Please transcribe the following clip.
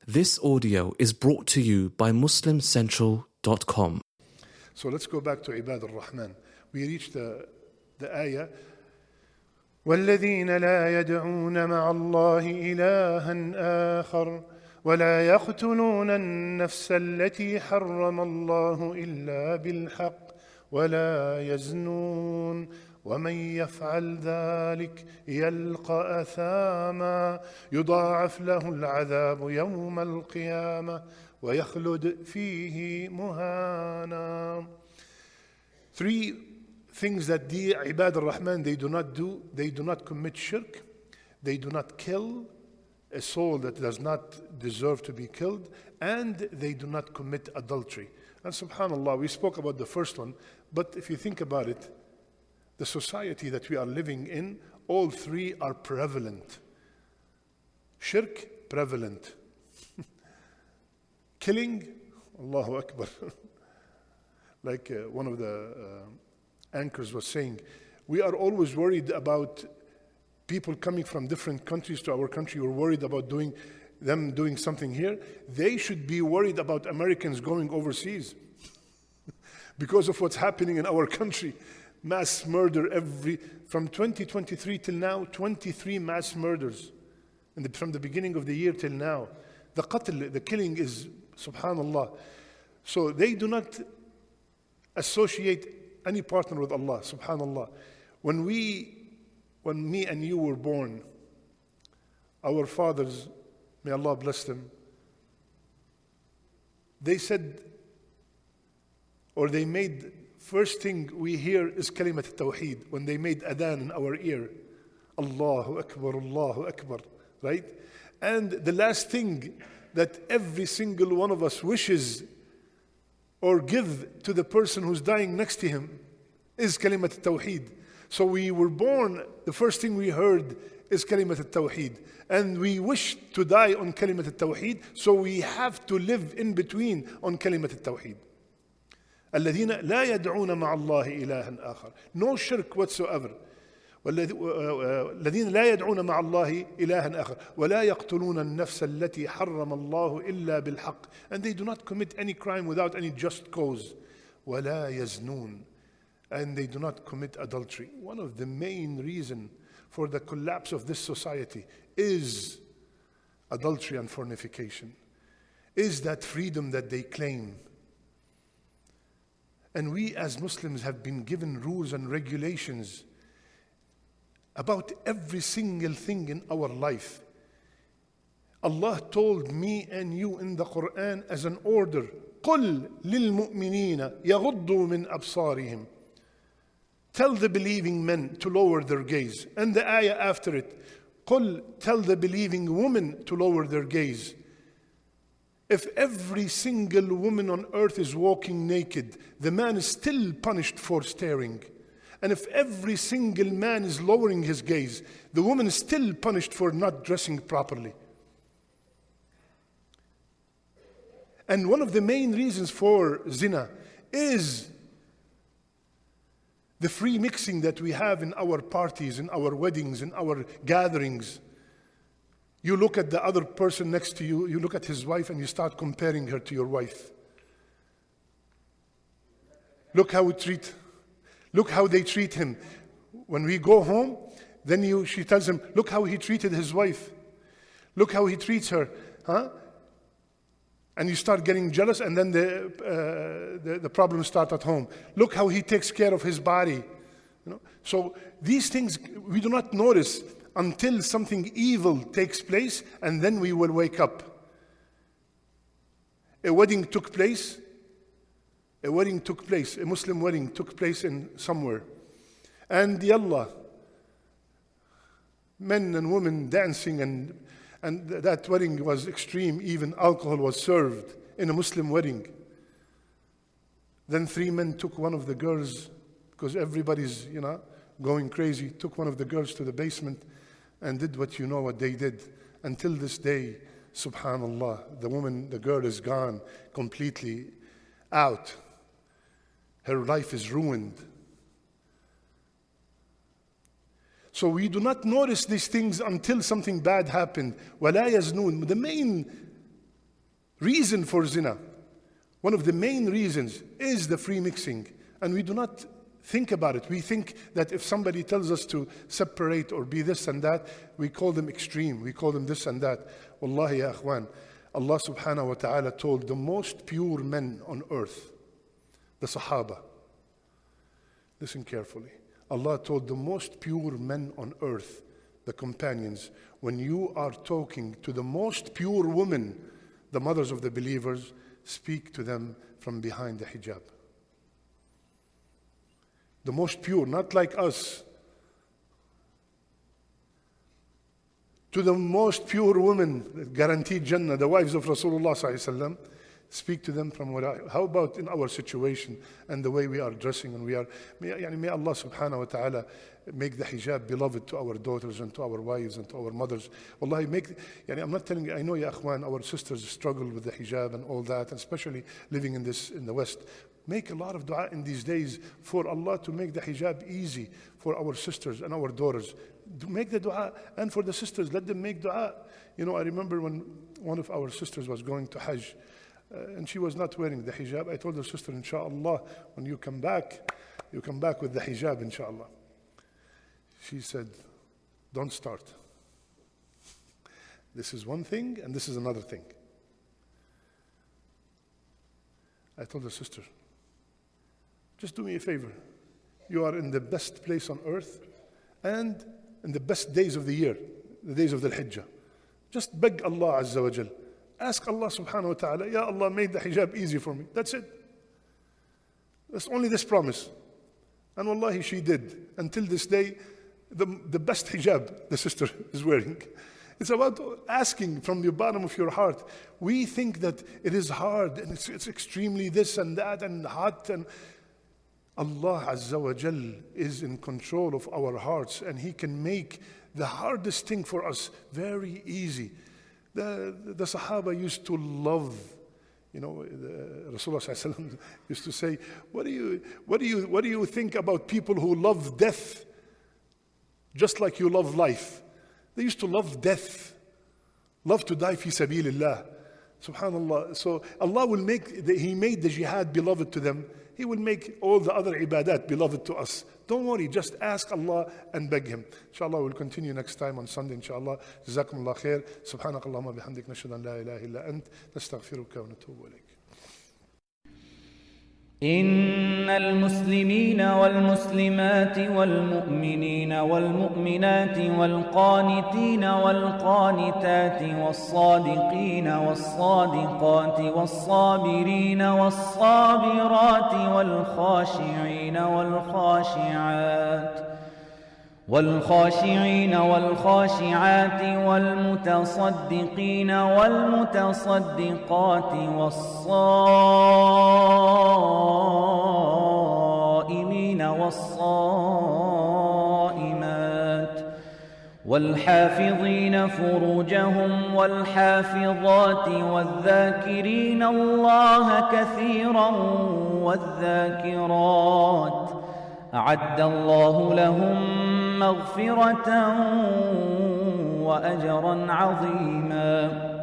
This audio is brought to you by MuslimCentral.com. So let's go back to Ibad al-Rahman. We reached the ayah. وَالَّذِينَ لَا يَدْعُونَ مَعَ اللَّهِ إِلَهًا آخَرَ وَلَا يَقْتُلُونَ النَّفْسَ الَّتِي حَرَّمَ اللَّهُ إِلَّا بِالْحَقِّ وَلَا يَزْنُونَ ومن يفعل ذلك يلقى أثاما يضاعف له العذاب يوم القيامة ويخلد فيه مهانا. Three things that the Ibad al-Rahman they do not do. They do not commit shirk. They do not kill a soul that does not deserve to be killed. And they do not commit adultery. And subhanAllah, we spoke about the first one. But if you think about it, the society that we are living in, all three are prevalent. Shirk, prevalent. Killing, Allahu Akbar. Like one of the anchors was saying, we are always worried about people coming from different countries to our country. We're worried about them doing something here. They should be worried about Americans going overseas because of what's happening in our country. Mass murder from 2023 till now, 23 mass murders. From the beginning of the year till now. The killing is, subhanallah. So they do not associate any partner with Allah, subhanallah. When me and you were born, our fathers, may Allah bless them, they said, or they made, first thing we hear is kalimat al-tawheed when they made adhan in our ear. Allahu Akbar, right? And the last thing that every single one of us wishes or give to the person who's dying next to him is kalimat al-tawheed. So we were born, the first thing we heard is kalimat al-tawheed. And we wish to die on kalimat al-tawheed, so we have to live in between on kalimat al-tawheed. الذين لا يدعون مع الله إلها آخر. No shirk whatsoever. الذين لا يدعون مع الله إلها آخر ولا يقتلون النفس التي حرم الله إلا بالحق. And they do not commit any crime without any just cause. ولا يزنون. And they do not commit adultery. One of the main reasons for the collapse of this society is adultery and fornication. Is that freedom that they claim. And we as Muslims have been given rules and regulations about every single thing in our life. Allah told me and you in the Quran as an order, قُلْ لِلْمُؤْمِنِينَ يَغُضُّوا مِنْ أَبْصَارِهِمْ. Tell the believing men to lower their gaze. And the ayah after it, قُلْ, tell the believing women to lower their gaze. If every single woman on earth is walking naked, the man is still punished for staring. And if every single man is lowering his gaze, the woman is still punished for not dressing properly. And one of the main reasons for zina is the free mixing that we have in our parties, in our weddings, in our gatherings. You look at the other person next to you, you look at his wife and you start comparing her to your wife. Look how they treat him. When we go home, then she tells him, look how he treated his wife. Look how he treats her. Huh? And you start getting jealous, and then the problems start at home. Look how he takes care of his body. So these things we do not notice until something evil takes place, and then we will wake up. A wedding took place, a Muslim wedding took place in somewhere. And yallah, men and women dancing, and that wedding was extreme, even alcohol was served in a Muslim wedding. Then 3 men took one of the girls, because everybody's, going crazy, took one of the girls to the basement and did what they did. Until this day, subhanallah, the girl is gone, completely out. Her life is ruined. So we do not notice these things until something bad happened. وَلَا يَزْنُونَ. The main reason for zina, one of the main reasons is the free mixing. And we do not think about it. We think that if somebody tells us to separate or be this and that, we call them extreme. We call them this and that. Wallahi ya akhwan, Allah subhanahu wa ta'ala told the most pure men on earth, the Sahaba. Listen carefully. Allah told the most pure men on earth, the companions, when you are talking to the most pure women, the mothers of the believers, speak to them from behind the hijab. The most pure, not like us. To the most pure women, guaranteed Jannah, the wives of Rasulullah sallallahu alaihi wasallam, speak to them from what. How about in our situation and the way we are dressing and we are? May Allah subhanahu wa ta'ala make the hijab beloved to our daughters and to our wives and to our mothers. Wallahi, I'm not telling you, I know ya akhwan, our sisters struggle with the hijab and all that, and especially living in the West. Make a lot of dua in these days for Allah to make the hijab easy for our sisters and our daughters. Make the dua, and for the sisters, let them make dua. I remember when one of our sisters was going to Hajj, and she was not wearing the hijab. I told her, sister, inshallah, when you come back with the hijab, inshallah. She said, don't start. This is one thing, and this is another thing. I told her, sister, just do me a favor. You are in the best place on earth and in the best days of the year, the days of the Hijjah. Just beg Allah Azza wa Jal. Ask Allah subhanahu wa ta'ala, Ya Allah, made the hijab easy for me. That's it. That's only this promise. And wallahi, she did. Until this day, the best hijab the sister is wearing. It's about asking from the bottom of your heart. We think that it is hard and it's extremely this and that and hot, and Allah Azza wa Jal is in control of our hearts, and He can make the hardest thing for us very easy. The Sahaba used to love, Rasulullah sallallahu alaihi wasallam used to say, what do you think about people who love death just like you love life? They used to love death, love to die fi sabilillah. Subhanallah. So Allah will He made the jihad beloved to them. He will make all the other ibadat beloved to us. Don't worry, just ask Allah and beg Him. Inshallah, we'll continue next time on Sunday, inshallah. Jazakumullah khair. Subhanakallahumma bihamdik, nashhadu an la ilaha illa ant, nastaghfiruka wa natubu ilayk. إن المسلمين والمسلمات والمؤمنين والمؤمنات والقانتين والقانتات والصادقين والصادقات والصابرين والصابرات والخاشعين والخاشعات والمتصدقين والمتصدقات والصائمين والصائمات والحافظين فروجهم والحافظات والذاكرين الله كثيرا والذاكرات أعد الله لهم مغفرة وأجرا عظيما.